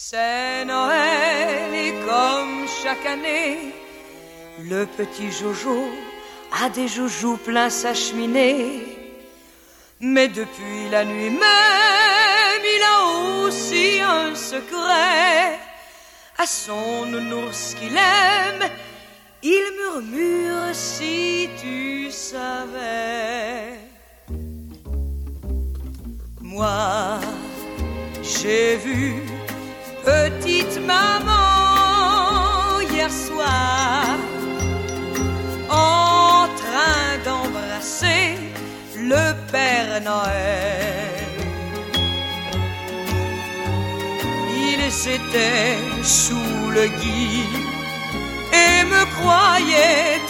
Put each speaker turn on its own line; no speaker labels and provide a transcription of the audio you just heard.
C'est Noël et comme chaque année, le petit Jojo a des joujoux plein sa cheminée. Mais depuis la nuit même, il a aussi un secret. À son nounours qu'il aime, il murmure si tu savais. Moi, j'ai vu petite maman hier soir en train d'embrasser le Père Noël. Ils étaient sous le gui et me croyaient